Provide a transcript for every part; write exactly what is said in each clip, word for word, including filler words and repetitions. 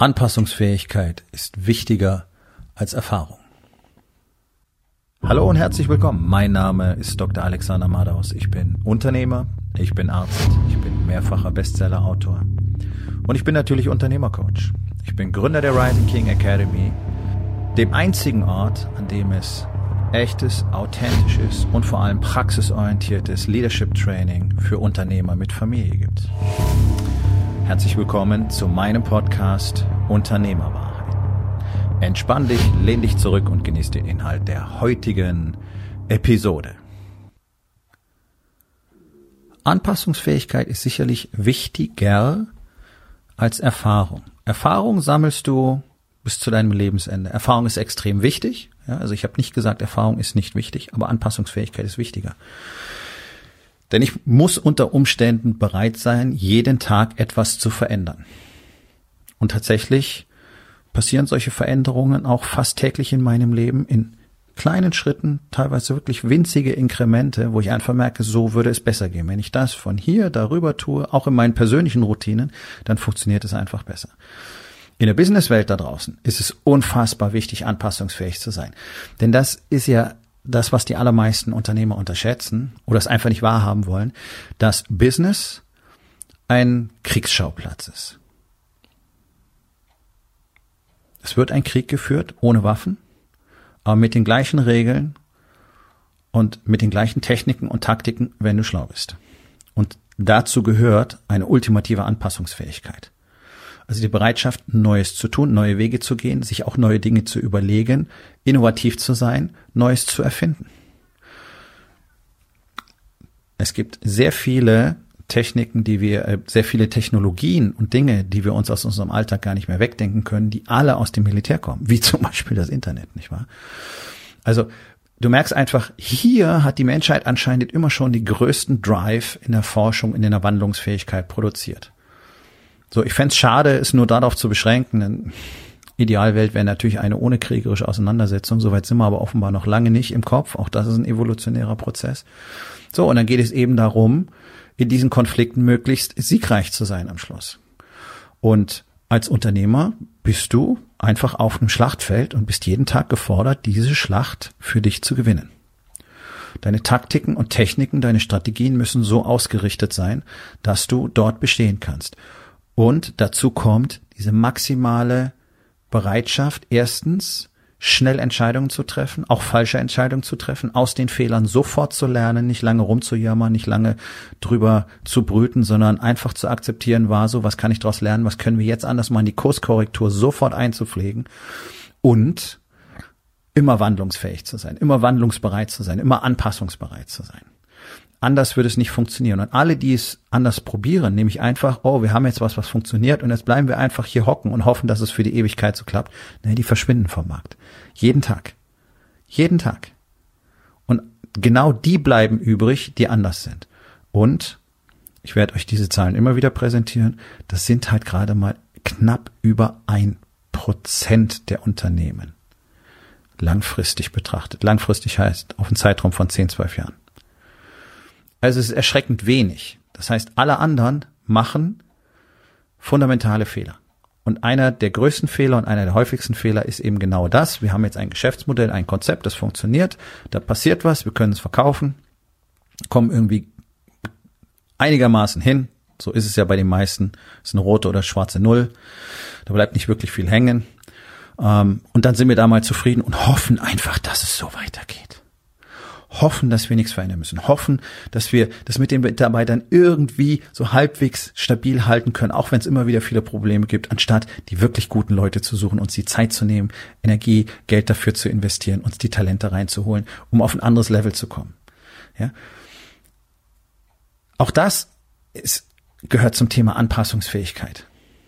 Anpassungsfähigkeit ist wichtiger als Erfahrung. Hallo und herzlich willkommen. Mein Name ist Doktor Alexander Madaus. Ich bin Unternehmer, ich bin Arzt, ich bin mehrfacher Bestseller-Autor und ich bin natürlich Unternehmercoach. Ich bin Gründer der Rising King Academy, dem einzigen Ort, an dem es echtes, authentisches und vor allem praxisorientiertes Leadership Training für Unternehmer mit Familie gibt. Herzlich willkommen zu meinem Podcast Unternehmerwahrheit. Entspann dich, lehn dich zurück und genieß den Inhalt der heutigen Episode. Anpassungsfähigkeit ist sicherlich wichtiger als Erfahrung. Erfahrung sammelst du bis zu deinem Lebensende. Erfahrung ist extrem wichtig. Ja, also ich habe nicht gesagt, Erfahrung ist nicht wichtig, aber Anpassungsfähigkeit ist wichtiger. Denn ich muss unter Umständen bereit sein, jeden Tag etwas zu verändern. Und tatsächlich passieren solche Veränderungen auch fast täglich in meinem Leben in kleinen Schritten, teilweise wirklich winzige Inkremente, wo ich einfach merke, so würde es besser gehen. Wenn ich das von hier darüber tue, auch in meinen persönlichen Routinen, dann funktioniert es einfach besser. In der Businesswelt da draußen ist es unfassbar wichtig, anpassungsfähig zu sein. Denn das ist ja das, was die allermeisten Unternehmer unterschätzen oder es einfach nicht wahrhaben wollen, dass Business ein Kriegsschauplatz ist. Es wird ein Krieg geführt, ohne Waffen, aber mit den gleichen Regeln und mit den gleichen Techniken und Taktiken, wenn du schlau bist. Und dazu gehört eine ultimative Anpassungsfähigkeit. Also die Bereitschaft, Neues zu tun, neue Wege zu gehen, sich auch neue Dinge zu überlegen, innovativ zu sein, Neues zu erfinden. Es gibt sehr viele Techniken, die wir, sehr viele Technologien und Dinge, die wir uns aus unserem Alltag gar nicht mehr wegdenken können, die alle aus dem Militär kommen, wie zum Beispiel das Internet, nicht wahr? Also du merkst einfach, hier hat die Menschheit anscheinend immer schon die größten Drive in der Forschung, in der Wandlungsfähigkeit produziert. So, ich fänd's schade, es nur darauf zu beschränken. Denn Idealwelt wäre natürlich eine ohne kriegerische Auseinandersetzung. Soweit sind wir aber offenbar noch lange nicht im Kopf. Auch das ist ein evolutionärer Prozess. So, und dann geht es eben darum, in diesen Konflikten möglichst siegreich zu sein am Schluss. Und als Unternehmer bist du einfach auf einem Schlachtfeld und bist jeden Tag gefordert, diese Schlacht für dich zu gewinnen. Deine Taktiken und Techniken, deine Strategien müssen so ausgerichtet sein, dass du dort bestehen kannst. Und dazu kommt diese maximale Bereitschaft, erstens schnell Entscheidungen zu treffen, auch falsche Entscheidungen zu treffen, aus den Fehlern sofort zu lernen, nicht lange rumzujammern, nicht lange drüber zu brüten, sondern einfach zu akzeptieren, war so, was kann ich daraus lernen, was können wir jetzt anders machen, die Kurskorrektur sofort einzupflegen und immer wandlungsfähig zu sein, immer wandlungsbereit zu sein, immer anpassungsbereit zu sein. Anders würde es nicht funktionieren. Und alle, die es anders probieren, nämlich einfach, oh, wir haben jetzt was, was funktioniert und jetzt bleiben wir einfach hier hocken und hoffen, dass es für die Ewigkeit so klappt. Nee, die verschwinden vom Markt. Jeden Tag. Jeden Tag. Und genau die bleiben übrig, die anders sind. Und ich werde euch diese Zahlen immer wieder präsentieren. Das sind halt gerade mal knapp über ein Prozent der Unternehmen. Langfristig betrachtet. Langfristig heißt auf einen Zeitraum von zehn, zwölf Jahren. Also es ist erschreckend wenig. Das heißt, alle anderen machen fundamentale Fehler. Und einer der größten Fehler und einer der häufigsten Fehler ist eben genau das. Wir haben jetzt ein Geschäftsmodell, ein Konzept, das funktioniert. Da passiert was, wir können es verkaufen, kommen irgendwie einigermaßen hin. So ist es ja bei den meisten. Das ist eine rote oder schwarze Null. Da bleibt nicht wirklich viel hängen. Und dann sind wir da mal zufrieden und hoffen einfach, dass es so weitergeht. Hoffen, dass wir nichts verändern müssen. Hoffen, dass wir das mit den Mitarbeitern irgendwie so halbwegs stabil halten können, auch wenn es immer wieder viele Probleme gibt, anstatt die wirklich guten Leute zu suchen, uns die Zeit zu nehmen, Energie, Geld dafür zu investieren, uns die Talente reinzuholen, um auf ein anderes Level zu kommen. Ja? Auch das ist, gehört zum Thema Anpassungsfähigkeit.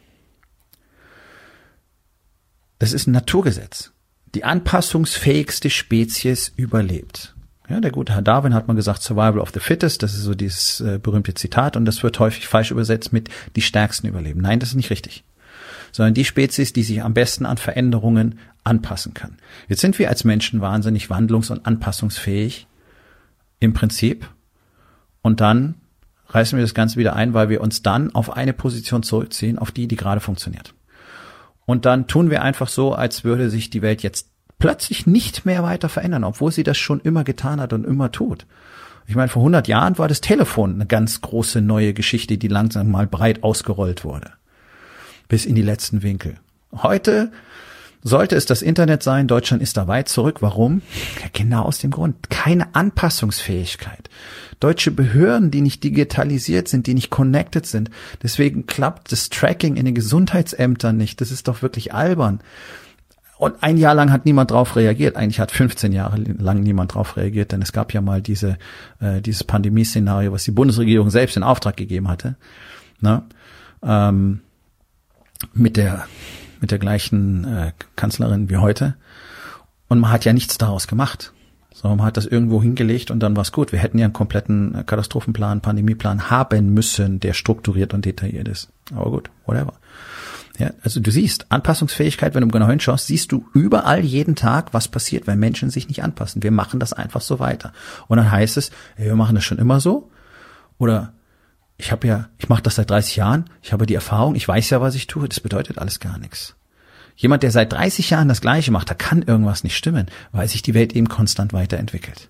Das ist ein Naturgesetz. Die anpassungsfähigste Spezies überlebt. Ja, der gute Herr Darwin hat mal gesagt, Survival of the Fittest, das ist so dieses äh, berühmte Zitat und das wird häufig falsch übersetzt mit die Stärksten überleben. Nein, das ist nicht richtig. Sondern die Spezies, die sich am besten an Veränderungen anpassen kann. Jetzt sind wir als Menschen wahnsinnig wandlungs- und anpassungsfähig im Prinzip und dann reißen wir das Ganze wieder ein, weil wir uns dann auf eine Position zurückziehen, auf die, die gerade funktioniert. Und dann tun wir einfach so, als würde sich die Welt jetzt plötzlich nicht mehr weiter verändern, obwohl sie das schon immer getan hat und immer tut. Ich meine, vor hundert Jahren war das Telefon eine ganz große neue Geschichte, die langsam mal breit ausgerollt wurde. Bis in die letzten Winkel. Heute sollte es das Internet sein. Deutschland ist da weit zurück. Warum? Ja, genau aus dem Grund. Keine Anpassungsfähigkeit. Deutsche Behörden, die nicht digitalisiert sind, die nicht connected sind. Deswegen klappt das Tracking in den Gesundheitsämtern nicht. Das ist doch wirklich albern. Und ein Jahr lang hat niemand drauf reagiert. Eigentlich hat fünfzehn Jahre lang niemand drauf reagiert, denn es gab ja mal diese äh, dieses Pandemieszenario, was die Bundesregierung selbst in Auftrag gegeben hatte, ne? ähm, mit der mit der gleichen äh, Kanzlerin wie heute. Und man hat ja nichts daraus gemacht. So, man hat das irgendwo hingelegt und dann war's gut. Wir hätten ja einen kompletten Katastrophenplan, Pandemieplan haben müssen, der strukturiert und detailliert ist. Aber gut, whatever. Ja, also du siehst, Anpassungsfähigkeit, wenn du genau hinschaust, siehst du überall jeden Tag, was passiert, wenn Menschen sich nicht anpassen. Wir machen das einfach so weiter. Und dann heißt es, ey, wir machen das schon immer so. Oder ich habe ja, ich mache das seit dreißig Jahren, ich habe die Erfahrung, ich weiß ja, was ich tue. Das bedeutet alles gar nichts. Jemand, der seit dreißig Jahren das Gleiche macht, da kann irgendwas nicht stimmen, weil sich die Welt eben konstant weiterentwickelt.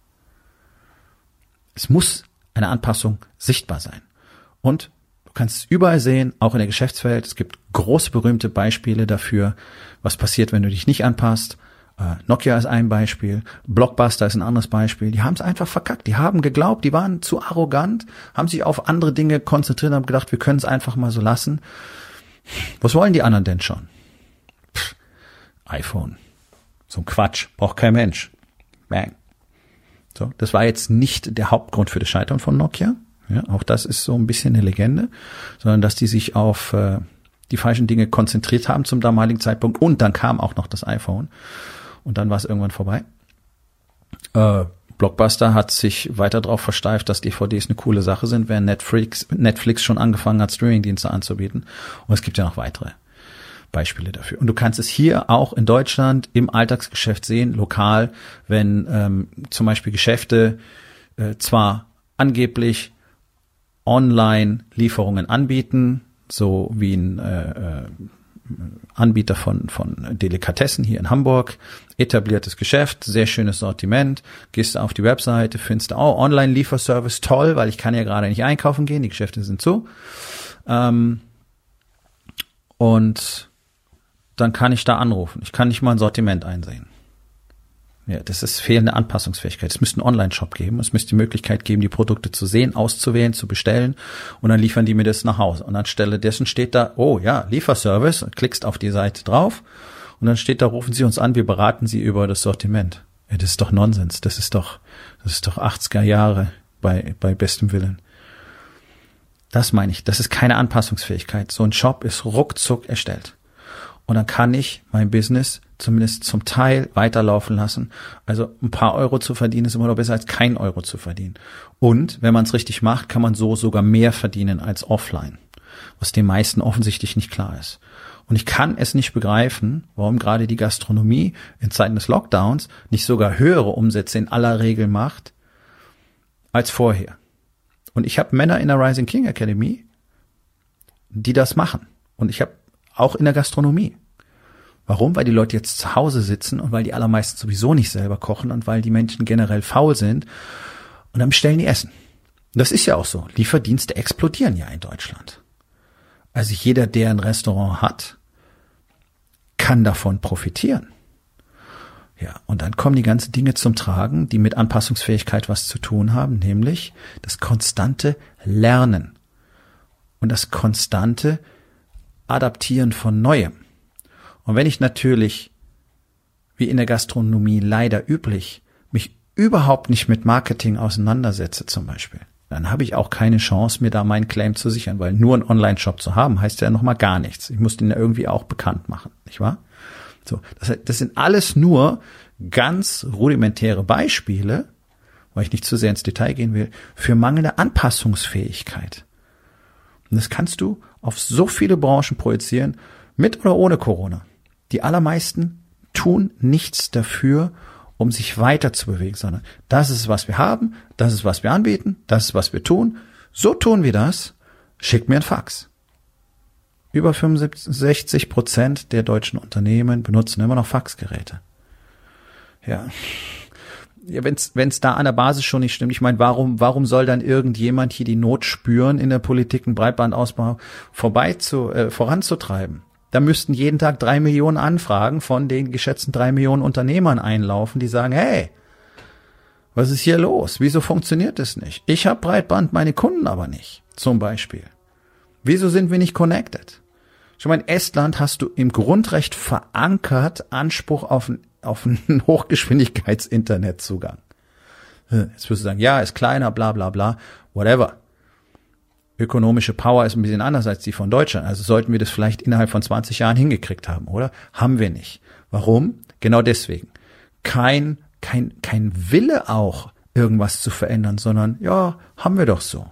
Es muss eine Anpassung sichtbar sein. Und du kannst es überall sehen, auch in der Geschäftswelt. Es gibt große, berühmte Beispiele dafür, was passiert, wenn du dich nicht anpasst. Äh, Nokia ist ein Beispiel, Blockbuster ist ein anderes Beispiel. Die haben es einfach verkackt. Die haben geglaubt, die waren zu arrogant, haben sich auf andere Dinge konzentriert und haben gedacht, wir können es einfach mal so lassen. Was wollen die anderen denn schon? Pff, iPhone. So ein Quatsch. Braucht kein Mensch. Bang. So, das war jetzt nicht der Hauptgrund für das Scheitern von Nokia. Ja, auch das ist so ein bisschen eine Legende, sondern dass die sich auf äh, die falschen Dinge konzentriert haben zum damaligen Zeitpunkt und dann kam auch noch das iPhone und dann war es irgendwann vorbei. Äh, Blockbuster hat sich weiter darauf versteift, dass D V Ds eine coole Sache sind, während Netflix, Netflix schon angefangen hat, Streamingdienste anzubieten. Und es gibt ja noch weitere Beispiele dafür. Und du kannst es hier auch in Deutschland im Alltagsgeschäft sehen, lokal, wenn ähm, zum Beispiel Geschäfte äh, zwar angeblich Online-Lieferungen anbieten, so wie ein äh, äh, Anbieter von von Delikatessen hier in Hamburg, etabliertes Geschäft, sehr schönes Sortiment, gehst du auf die Webseite, findest du, oh, Online-Lieferservice, toll, weil ich kann ja gerade nicht einkaufen gehen, die Geschäfte sind zu. Ähm, und dann kann ich da anrufen. Ich kann nicht mal ein Sortiment einsehen. Ja, das ist fehlende Anpassungsfähigkeit. Es müsste einen Online-Shop geben. Es müsste die Möglichkeit geben, die Produkte zu sehen, auszuwählen, zu bestellen. Und dann liefern die mir das nach Hause. Und anstelle dessen steht da, oh ja, Lieferservice. Und klickst auf die Seite drauf. Und dann steht da, rufen Sie uns an, wir beraten Sie über das Sortiment. Ja, das ist doch Nonsens. Das ist doch, das ist doch achtziger Jahre bei, bei bestem Willen. Das meine ich. Das ist keine Anpassungsfähigkeit. So ein Shop ist ruckzuck erstellt. Und dann kann ich mein Business zumindest zum Teil weiterlaufen lassen. Also ein paar Euro zu verdienen ist immer noch besser als kein Euro zu verdienen. Und wenn man es richtig macht, kann man so sogar mehr verdienen als offline, was den meisten offensichtlich nicht klar ist. Und ich kann es nicht begreifen, warum gerade die Gastronomie in Zeiten des Lockdowns nicht sogar höhere Umsätze in aller Regel macht als vorher. Und ich habe Männer in der Rising King Academy, die das machen. Und ich habe auch in der Gastronomie. Warum? Weil die Leute jetzt zu Hause sitzen und weil die allermeisten sowieso nicht selber kochen und weil die Menschen generell faul sind und dann bestellen die Essen. Und das ist ja auch so. Lieferdienste explodieren ja in Deutschland. Also jeder, der ein Restaurant hat, kann davon profitieren. Ja, und dann kommen die ganzen Dinge zum Tragen, die mit Anpassungsfähigkeit was zu tun haben, nämlich das konstante Lernen und das konstante Adaptieren von Neuem. Und wenn ich natürlich, wie in der Gastronomie leider üblich, mich überhaupt nicht mit Marketing auseinandersetze zum Beispiel, dann habe ich auch keine Chance, mir da meinen Claim zu sichern, weil nur einen Online-Shop zu haben, heißt ja nochmal gar nichts. Ich muss den ja irgendwie auch bekannt machen, nicht wahr? So, das, das sind alles nur ganz rudimentäre Beispiele, weil ich nicht zu sehr ins Detail gehen will, für mangelnde Anpassungsfähigkeit. Und das kannst du auf so viele Branchen projizieren, mit oder ohne Corona. Die allermeisten tun nichts dafür, um sich weiter zu bewegen, sondern das ist, was wir haben, das ist, was wir anbieten, das ist, was wir tun. So tun wir das. Schick mir ein Fax. über fünfundsechzig Prozent der deutschen Unternehmen benutzen immer noch Faxgeräte. Ja. Ja, wenn's, wenn's da an der Basis schon nicht stimmt, ich meine, warum, warum soll dann irgendjemand hier die Not spüren, in der Politik einen Breitbandausbau vorbei zu, äh, voranzutreiben? Da müssten jeden Tag drei Millionen Anfragen von den geschätzten drei Millionen Unternehmern einlaufen, die sagen, hey, was ist hier los? Wieso funktioniert das nicht? Ich habe Breitband, meine Kunden aber nicht, zum Beispiel. Wieso sind wir nicht connected? Schon mal in Estland hast du im Grundrecht verankert Anspruch auf, auf einen Hochgeschwindigkeits-Internetzugang. Jetzt wirst du sagen, ja, ist kleiner, bla bla bla, whatever. Ökonomische Power ist ein bisschen anders als die von Deutschland. Also sollten wir das vielleicht innerhalb von zwanzig Jahren hingekriegt haben, oder? Haben wir nicht. Warum? Genau deswegen. Kein, kein, kein Wille auch, irgendwas zu verändern, sondern, ja, haben wir doch so.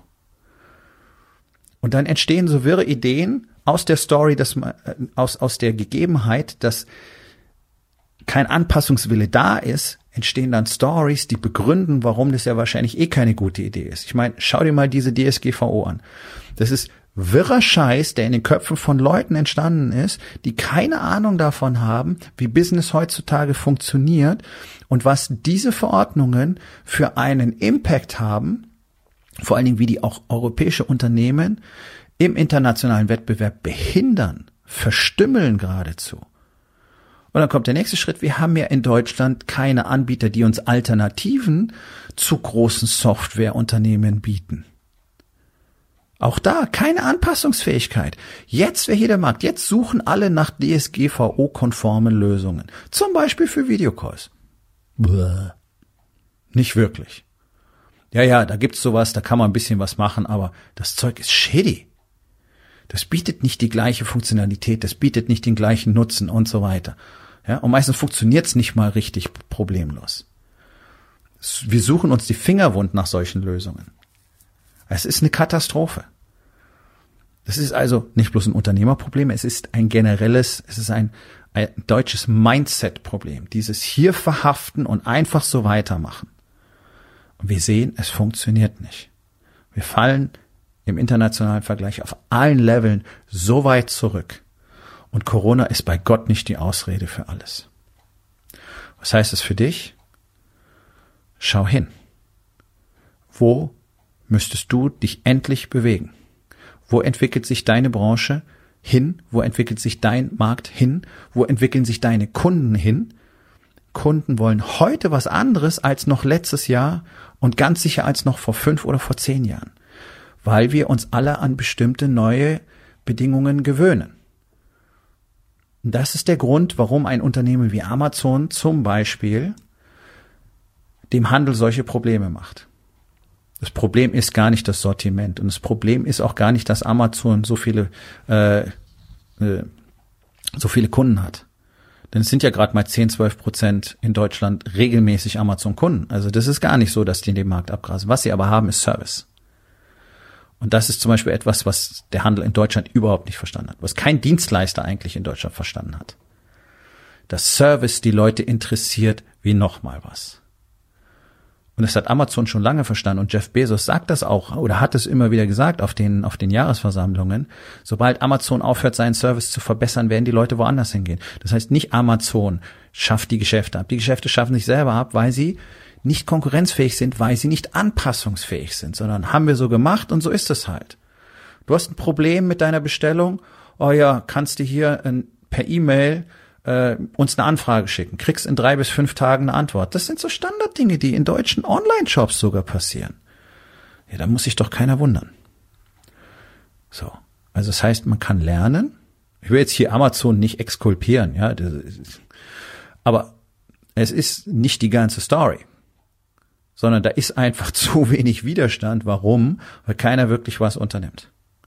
Und dann entstehen so wirre Ideen aus der Story, dass man, aus, aus der Gegebenheit, dass kein Anpassungswille da ist, entstehen dann Stories, die begründen, warum das ja wahrscheinlich eh keine gute Idee ist. Ich meine, schau dir mal diese D S G V O an. Das ist wirrer Scheiß, der in den Köpfen von Leuten entstanden ist, die keine Ahnung davon haben, wie Business heutzutage funktioniert und was diese Verordnungen für einen Impact haben, vor allen Dingen, wie die auch europäische Unternehmen im internationalen Wettbewerb behindern, verstümmeln geradezu. Und dann kommt der nächste Schritt. Wir haben ja in Deutschland keine Anbieter, die uns Alternativen zu großen Softwareunternehmen bieten. Auch da keine Anpassungsfähigkeit. Jetzt wäre hier der Markt. Jetzt suchen alle nach D S G V O-konformen Lösungen. Zum Beispiel für Videocalls. Bäh. Nicht wirklich. Ja, ja, da gibt's sowas, da kann man ein bisschen was machen, aber das Zeug ist shitty. Das bietet nicht die gleiche Funktionalität, das bietet nicht den gleichen Nutzen und so weiter. Ja, und meistens funktioniert's nicht mal richtig problemlos. Wir suchen uns die Finger wund nach solchen Lösungen. Es ist eine Katastrophe. Das ist also nicht bloß ein Unternehmerproblem, es ist ein generelles, es ist ein, ein deutsches Mindset-Problem. Dieses hier verhaften und einfach so weitermachen. Und wir sehen, es funktioniert nicht. Wir fallen im internationalen Vergleich auf allen Leveln so weit zurück. Und Corona ist bei Gott nicht die Ausrede für alles. Was heißt es für dich? Schau hin. Wo müsstest du dich endlich bewegen? Wo entwickelt sich deine Branche hin? Wo entwickelt sich dein Markt hin? Wo entwickeln sich deine Kunden hin? Kunden wollen heute was anderes als noch letztes Jahr und ganz sicher als noch vor fünf oder vor zehn Jahren. Weil wir uns alle an bestimmte neue Bedingungen gewöhnen. Das ist der Grund, warum ein Unternehmen wie Amazon zum Beispiel dem Handel solche Probleme macht. Das Problem ist gar nicht das Sortiment und das Problem ist auch gar nicht, dass Amazon so viele äh, äh, so viele Kunden hat. Denn es sind ja gerade mal zehn, zwölf Prozent in Deutschland regelmäßig Amazon-Kunden. Also das ist gar nicht so, dass die den Markt abgrasen. Was sie aber haben, ist Service. Und das ist zum Beispiel etwas, was der Handel in Deutschland überhaupt nicht verstanden hat, was kein Dienstleister eigentlich in Deutschland verstanden hat. Dass Service die Leute interessiert wie nochmal was. Und das hat Amazon schon lange verstanden und Jeff Bezos sagt das auch oder hat es immer wieder gesagt auf den, auf den Jahresversammlungen. Sobald Amazon aufhört, seinen Service zu verbessern, werden die Leute woanders hingehen. Das heißt, nicht Amazon schafft die Geschäfte ab. Die Geschäfte schaffen sich selber ab, weil sie nicht konkurrenzfähig sind, weil sie nicht anpassungsfähig sind, sondern haben wir so gemacht und so ist es halt. Du hast ein Problem mit deiner Bestellung, oh ja, kannst du hier äh, per E-Mail äh, uns eine Anfrage schicken, kriegst in drei bis fünf Tagen eine Antwort. Das sind so Standarddinge, die in deutschen Online-Shops sogar passieren. Ja, da muss sich doch keiner wundern. So, also das heißt, man kann lernen. Ich will jetzt hier Amazon nicht exkulpieren, ja, das ist, aber es ist nicht die ganze Story. Sondern da ist einfach zu wenig Widerstand. Warum? Weil keiner wirklich was unternimmt.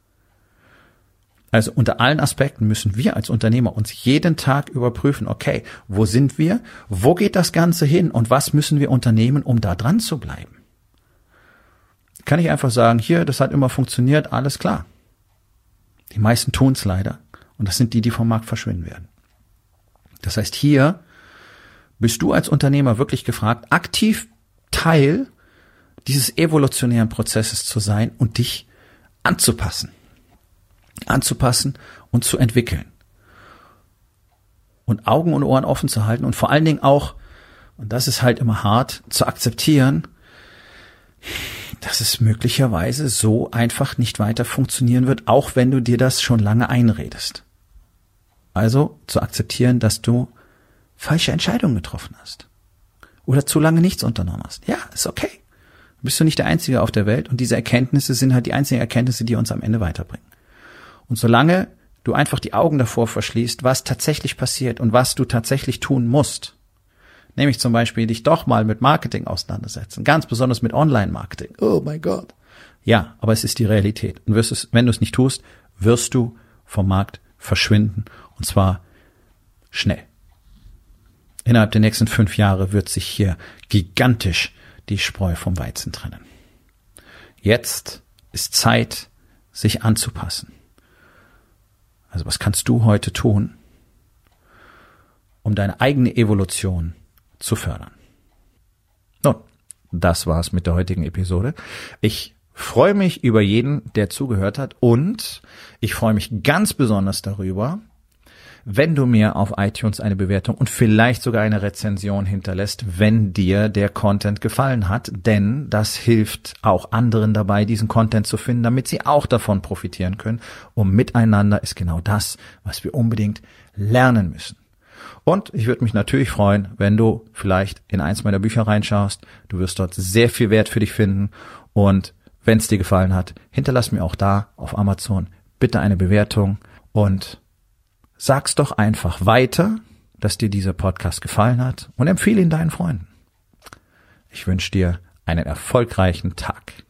Also unter allen Aspekten müssen wir als Unternehmer uns jeden Tag überprüfen, okay, wo sind wir, wo geht das Ganze hin und was müssen wir unternehmen, um da dran zu bleiben? Kann ich einfach sagen, hier, das hat immer funktioniert, alles klar. Die meisten tun es leider und das sind die, die vom Markt verschwinden werden. Das heißt, hier bist du als Unternehmer wirklich gefragt, aktiv Teil dieses evolutionären Prozesses zu sein und dich anzupassen. Anzupassen und zu entwickeln. Und Augen und Ohren offen zu halten und vor allen Dingen auch, und das ist halt immer hart, zu akzeptieren, dass es möglicherweise so einfach nicht weiter funktionieren wird, auch wenn du dir das schon lange einredest. Also zu akzeptieren, dass du falsche Entscheidungen getroffen hast oder zu lange nichts unternommen hast. Ja, ist okay. Bist du nicht der Einzige auf der Welt und diese Erkenntnisse sind halt die einzigen Erkenntnisse, die uns am Ende weiterbringen. Und solange du einfach die Augen davor verschließt, was tatsächlich passiert und was du tatsächlich tun musst, nämlich zum Beispiel dich doch mal mit Marketing auseinandersetzen, ganz besonders mit Online-Marketing. Oh mein Gott. Ja, aber es ist die Realität. Und wirst es, wenn du es nicht tust, wirst du vom Markt verschwinden und zwar schnell. Innerhalb der nächsten fünf Jahre wird sich hier gigantisch die Spreu vom Weizen trennen. Jetzt ist Zeit, sich anzupassen. Also was kannst du heute tun, um deine eigene Evolution zu fördern? Nun, das war's mit der heutigen Episode. Ich freue mich über jeden, der zugehört hat und ich freue mich ganz besonders darüber, wenn du mir auf iTunes eine Bewertung und vielleicht sogar eine Rezension hinterlässt, wenn dir der Content gefallen hat, denn das hilft auch anderen dabei, diesen Content zu finden, damit sie auch davon profitieren können. Und miteinander ist genau das, was wir unbedingt lernen müssen. Und ich würde mich natürlich freuen, wenn du vielleicht in eins meiner Bücher reinschaust. Du wirst dort sehr viel Wert für dich finden. Und wenn es dir gefallen hat, hinterlass mir auch da auf Amazon bitte eine Bewertung und sag's doch einfach weiter, dass dir dieser Podcast gefallen hat und empfehle ihn deinen Freunden. Ich wünsche dir einen erfolgreichen Tag.